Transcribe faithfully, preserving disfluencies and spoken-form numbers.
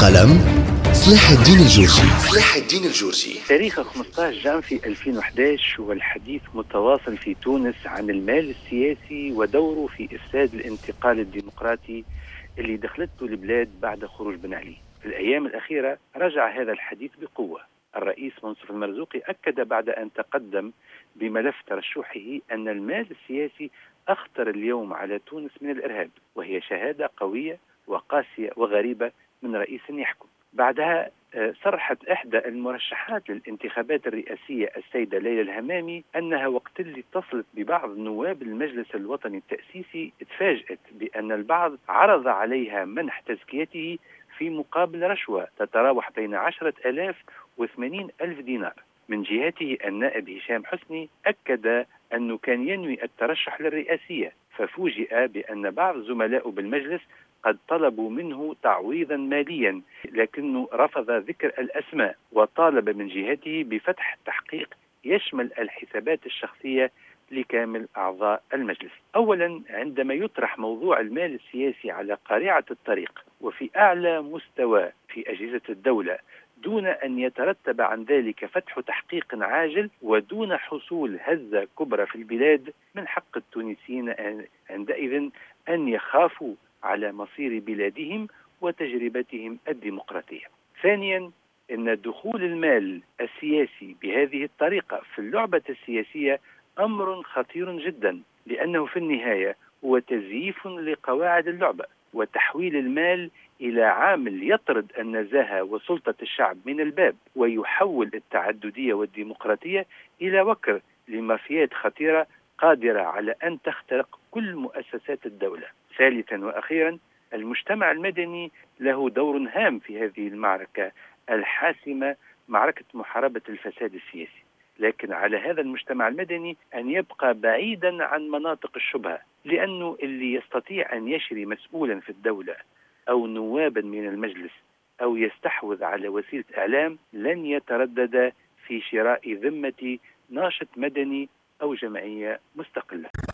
قلم صلاح الدين الجورجي. صلاح الدين الجورجي. تاريخ خمسة عشر جان في ألفين وأحد عشر والحديث متواصل في تونس عن المال السياسي ودوره في إفساد الانتقال الديمقراطي اللي دخلته البلاد بعد خروج بن علي. في الأيام الأخيرة رجع هذا الحديث بقوة. الرئيس منصف المرزوقي أكد بعد أن تقدم بملف ترشحه أن المال السياسي أخطر اليوم على تونس من الإرهاب، وهي شهادة قوية وقاسية وغريبة من رئيس يحكم. بعدها صرحت إحدى المرشحات للانتخابات الرئاسية السيدة ليلى الهمامي أنها وقت اللي اتصلت ببعض نواب المجلس الوطني التأسيسي تفاجأت بأن البعض عرض عليها منح تزكيته في مقابل رشوة تتراوح بين عشرة آلاف وثمانين ألف دينار. من جهته النائب هشام حسني أكد أنه كان ينوي الترشح للرئاسية، ففوجئ بأن بعض زملائه بالمجلس قد طلبوا منه تعويضا ماليا، لكنه رفض ذكر الأسماء وطالب من جهته بفتح تحقيق يشمل الحسابات الشخصية لكامل أعضاء المجلس. أولا، عندما يطرح موضوع المال السياسي على قارعة الطريق وفي أعلى مستوى في أجهزة الدولة دون أن يترتب عن ذلك فتح تحقيق عاجل ودون حصول هزة كبرى في البلاد، من حق التونسيين عندئذ أن يخافوا على مصير بلادهم وتجربتهم الديمقراطية. ثانيا، أن دخول المال السياسي بهذه الطريقة في اللعبة السياسية أمر خطير جدا، لأنه في النهاية هو تزييف لقواعد اللعبة وتحويل المال إلى عامل يطرد النزاهة وسلطة الشعب من الباب، ويحول التعددية والديمقراطية إلى وكر لمافيات خطيرة قادرة على أن تخترق كل مؤسسات الدولة. ثالثا وأخيرا، المجتمع المدني له دور هام في هذه المعركة الحاسمة، معركة محاربة الفساد السياسي، لكن على هذا المجتمع المدني أن يبقى بعيدا عن مناطق الشبهة، لأنه اللي يستطيع أن يشري مسؤولا في الدولة أو نوابا من المجلس أو يستحوذ على وسيلة إعلام لن يتردد في شراء ذمة ناشط مدني أو جمعية مستقلة.